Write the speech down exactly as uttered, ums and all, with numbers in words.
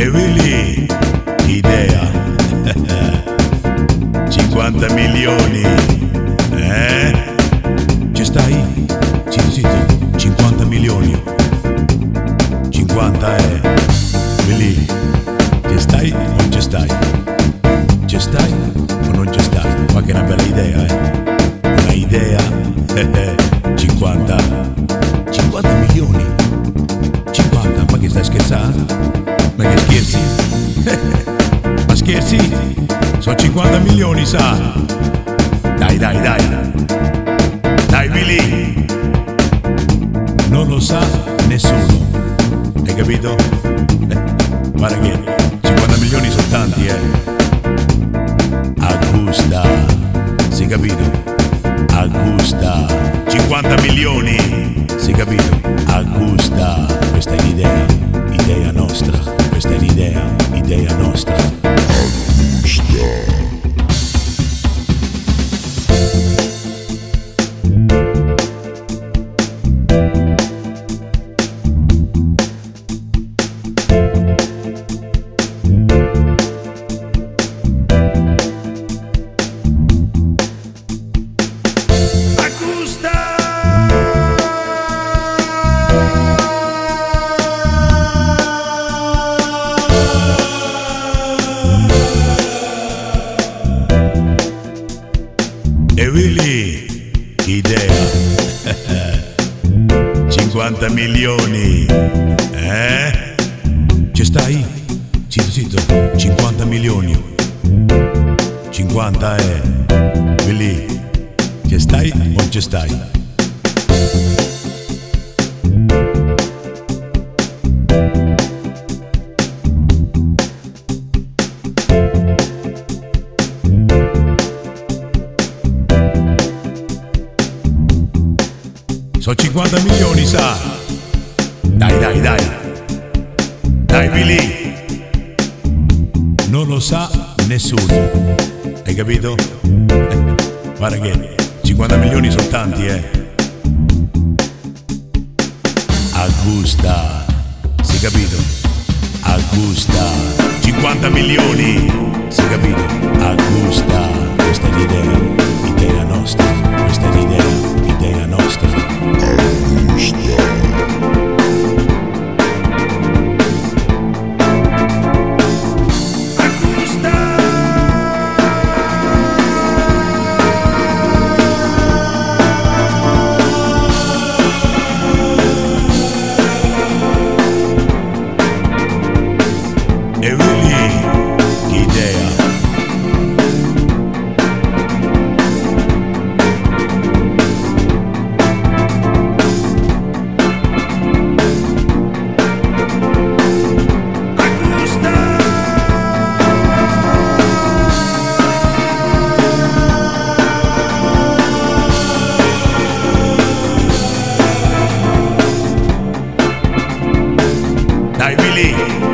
Willy, idea. cinquanta milioni. Eh? Ci stai? Zitto, zitto. cinquanta milioni. cinquanta è. Willy, ci stai o non ci stai? Ci stai o non ci stai? Ma che è una bella idea, eh? Una idea. cinquanta. cinquanta milioni. cinquanta, ma che stai scherzando? Ma che scherzi? Ma scherzi? Sono cinquanta milioni, sa? Dai, dai, dai. Dai, Willy. Non lo sa nessuno. Hai capito? Guarda che cinquanta milioni sono tanti, eh. Augusta. Si capito? Augusta. cinquanta milioni. Si capito? Augusta. Questa è l'idea. Idea nostra. Questa è l'idea. Idea nostra. Augusta. E Willy, idea. cinquanta milioni. Eh? Ci stai? Zitto, zitto. cinquanta milioni. cinquanta è. Willy, ci stai o non ci stai? Sono cinquanta milioni, sa? Dai, dai, dai. Dai, Willy. Non lo sa nessuno. Hai capito? Eh, guarda che cinquanta milioni sono tanti, eh. Augusta. Si capito? Augusta. cinquanta milioni. Si capito? Augusta. Questa è l'idea. Idea nostra. Questa è l'idea. Idea nostra. Augusta. E Willy, idea. Dai, Willy.